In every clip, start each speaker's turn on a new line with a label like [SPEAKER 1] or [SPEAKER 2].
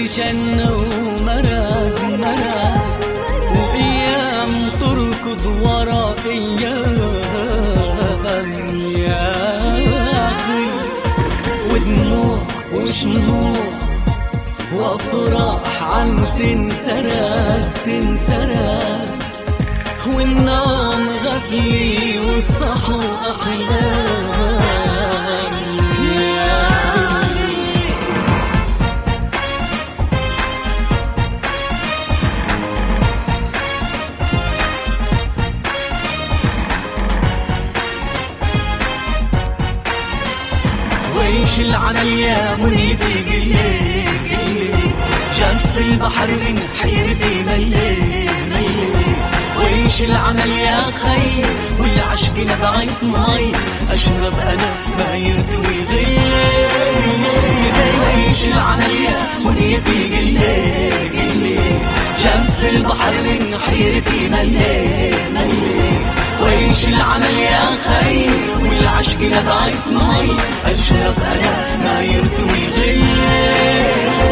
[SPEAKER 1] جنة ومرق مرق، وأيام تركض ورا أيام يا أخي، ودموع وشموع وأفراح عم تنسرق تنسرق، والنوم غفلي والصحو أحلام يا دنيا. ويش العمل يا منيتي قلي قلي، جف البحر من حيرتي ملي ملي. ويش العمل يا خي والعشق نبعت مي، أشرب أنا ما يرتوي غلي. ويش العمل يا منيتي قلي قلي، جف البحر من حيرتي ملي ملي. ويش العمل يا خي والعشق نبعت مي، أشرب أنا ما يرتوي غلي.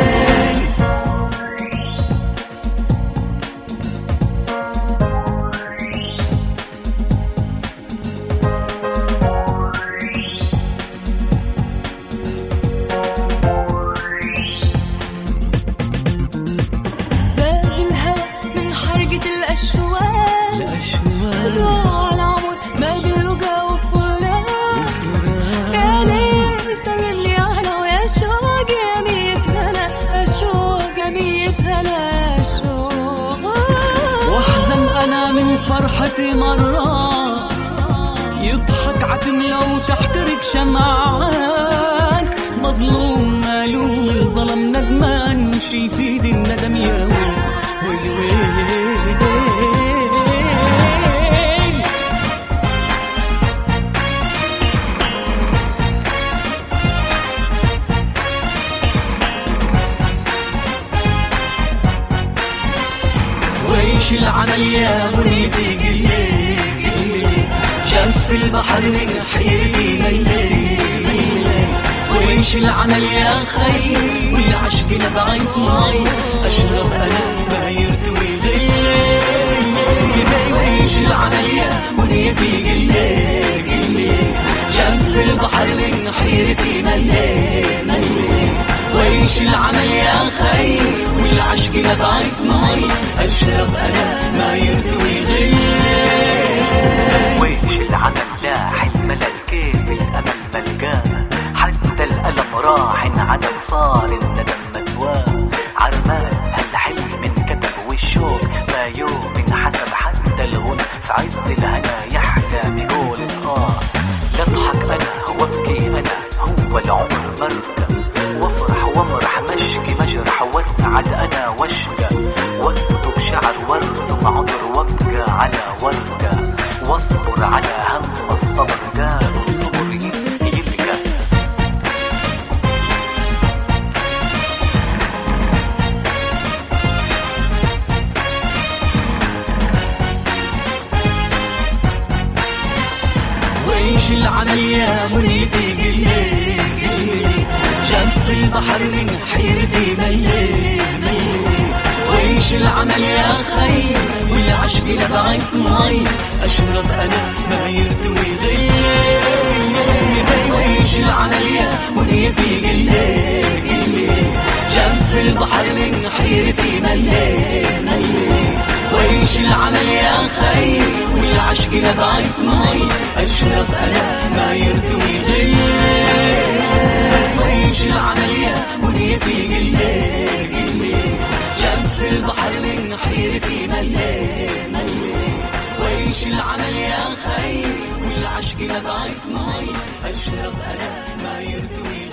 [SPEAKER 1] فرحتي مرة يضحك عتم لو تحترق شمعان، مظلوم مالوم الظلم ندمان، شي يفيد الندم يا ويل ويل. ويش العمل يا منيتي قلي قلي، جف البحر من حيرتي ملي ملي. ويش العمل يا خي والعشق نبعت مي، أشرب أنا ما يرتوي غلي. ويش العمل يا منيتي قلي قلي، جف البحر من حيرتي ملي ملي. ويش العمل يا خي والعشق نبعت مي، أشرب أنا ما يرتوي غلي.
[SPEAKER 2] ويش العمل لاح الملل كيف الأمل ملقاه، حتى الألم راح انعدم صار الندم مسواه. عرمال هالحلم من كتب والشوق ما يوم انحسب، حتى الغنى في عز الهنا يحلى بقول نضحك أنا وابكي أنا، هو العمر مرة وافرح وامرح مشكي مجرح، واسعد أنا واشقى واكتب شعر وارسم عطر وابقى على ورقة، واصبر على هم الصبر قالوا الصبر يبقى.
[SPEAKER 1] ويش العمل يا منيتي قلي قلي، جف البحر من حيرتي ملي ملي. ويش العمل يا خي والعشق نبعت مي، أشرب أنا ما يرتوي غلي. ويش العمل يا منيتي قلي قلي، جف البحر من حيرتي ملي ملي. ويش العمل يا خي والعشق نبعت مي، أشرب أنا ما يرتوي غلي. ويش العمل يا منيتي قلي قلي، جف البحر من حيرتي ملي ملي. ويش العمل يا خي والعشق نبعت مي، أشرب أنا ما يرتوي